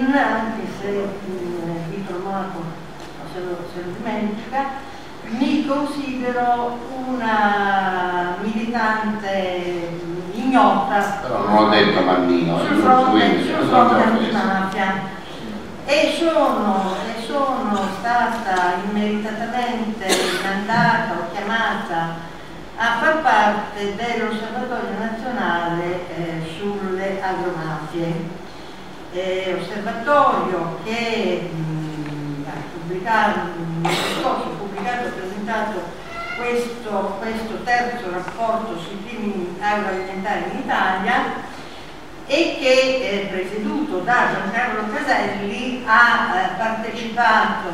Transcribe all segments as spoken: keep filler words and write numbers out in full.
anche se Vito Monaco se lo, se lo dimentica, mi considero una militante ignota. Però non ho detto Mannino, sul fronte, sul fronte antimafia. E sono, e sono stata immeritatamente mandata o chiamata a far parte dell'Osservatorio nazionale eh, sulle agromafie. Eh, osservatorio che mh, ha pubblicato, l'anno scorso pubblicato e presentato questo, questo terzo rapporto sui primi agroalimentari in Italia, e che, eh, presieduto da Giancarlo Caselli, ha eh, partecipato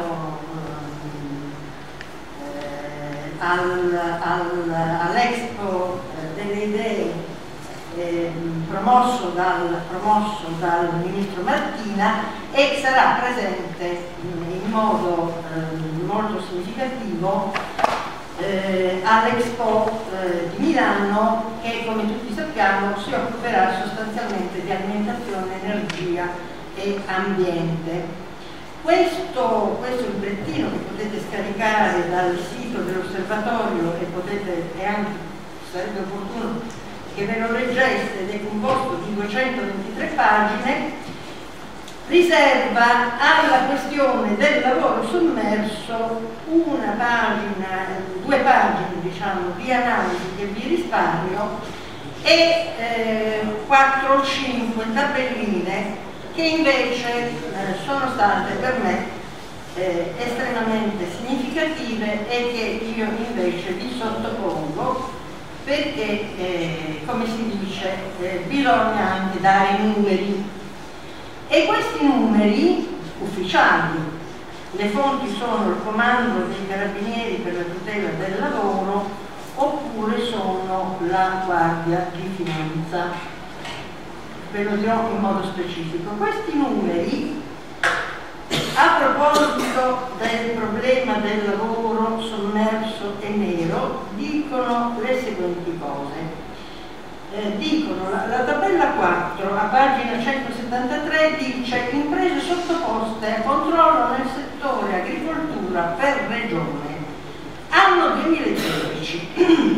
eh, al, al, all'Expo eh, delle Idee eh, promosso, dal, promosso dal ministro Martina, e sarà presente in modo eh, molto significativo Eh, all'Expo eh, di Milano, che come tutti sappiamo si occuperà sostanzialmente di alimentazione, energia e ambiente. Questo, questo librettino che potete scaricare dal sito dell'osservatorio, e potete, e anche sarebbe opportuno che ve lo leggeste, ed è composto di duecentoventitré pagine, riserva alla questione del lavoro sommerso una pagina, due pagine diciamo di analisi che vi risparmio, e eh, quattro o cinque tabelline che invece eh, sono state per me eh, estremamente significative, e che io invece vi sottopongo perché eh, come si dice eh, bisogna anche dare numeri. E questi numeri ufficiali, le fonti sono il Comando dei Carabinieri per la tutela del lavoro, oppure sono la Guardia di Finanza, ve lo dirò in modo specifico. Questi numeri, a proposito del problema del lavoro sommerso e nero, dicono le seguenti cose. Eh, dicono, la, la tabella quattro a pagina centosettantatré dice: imprese sottoposte a controllo nel settore agricoltura per regione, anno duemiladodici.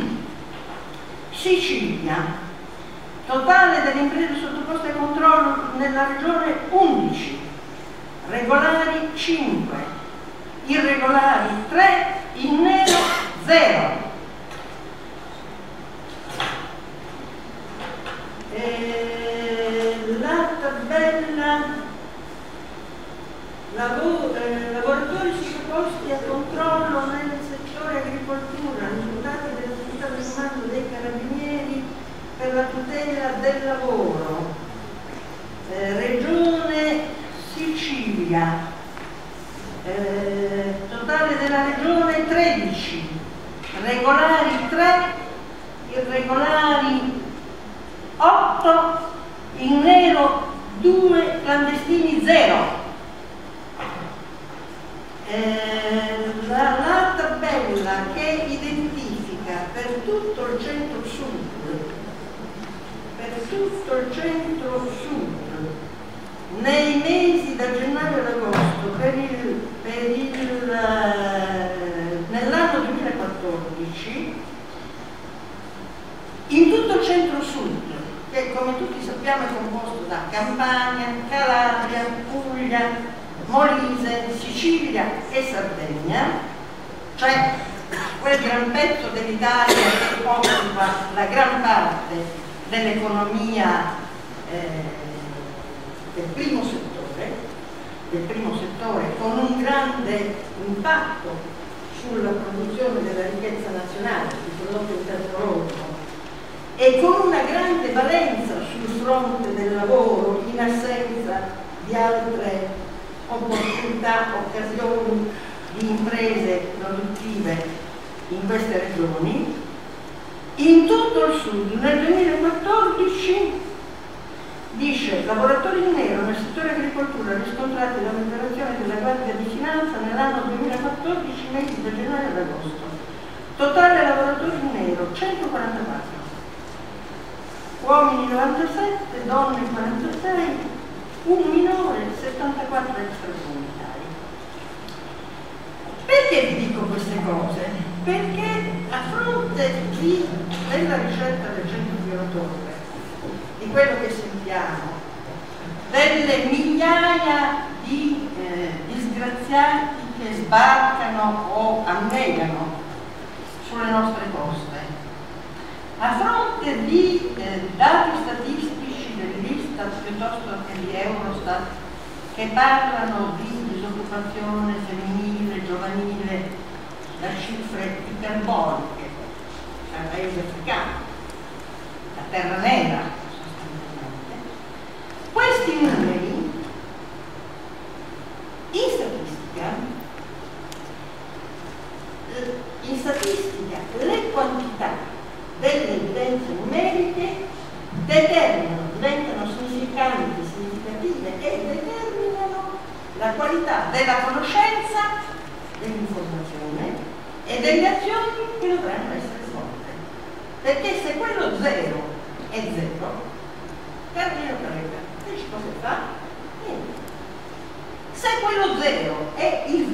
Sicilia, totale delle imprese sottoposte a controllo nella regione undici, regolari cinque, irregolari tre, in nero zero. Eh, la tabella lavoro, eh, lavoratori sottoposti a controllo nel settore agricoltura, risultati dell'attività del comando dei carabinieri per la tutela del lavoro, eh, regione Sicilia, eh, totale della regione tredici, regolari tre, irregolari otto, in nero due, clandestini zero. Eh, la, la tabella che identifica per tutto il centro-sud, per tutto il centro-sud, nei mesi da gennaio ad agosto, per il, per il, eh, nell'anno duemilaquattordici, in tutto il centro-sud, che come tutti sappiamo è composto da Campania, Calabria, Puglia, Molise, Sicilia e Sardegna, cioè quel gran pezzo dell'Italia che occupa la gran parte dell'economia eh, del primo settore, del primo settore, con un grande impatto sulla produzione della ricchezza nazionale, sul prodotto interno lordo, e con una grande valenza sul fronte del lavoro in assenza di altre opportunità, occasioni di imprese produttive in queste regioni. In tutto il sud nel duemilaquattordici dice: lavoratori in nero nel settore agricoltura riscontrati dall'operazione della Guardia di Finanza nell'anno duemilaquattordici, mesi da gennaio ad agosto. Totale lavoratori in nero centoquarantaquattro, uomini novantasette, donne quarantasei, un minore e settantaquattro extracomunitari. Perché vi dico queste cose? Perché a fronte di, della ricerca del centro violatore, di quello che sentiamo, delle migliaia di eh, disgraziati che sbarcano o annegano sulle nostre coste, a fronte di eh, dati statistici dell'Istat piuttosto che di Eurostat che parlano di disoccupazione femminile, giovanile, da cifre iperboliche, al paese africano, la terra nera sostanzialmente, questi numeri in statistica, in statistica le quantità delle evidenze numeriche determinano, diventano significanti, significative e determinano la qualità della conoscenza, dell'informazione e delle azioni che dovranno essere svolte. Perché se quello zero è zero, Carmelo Prega, che ci cosa fa? Niente. Se quello zero è il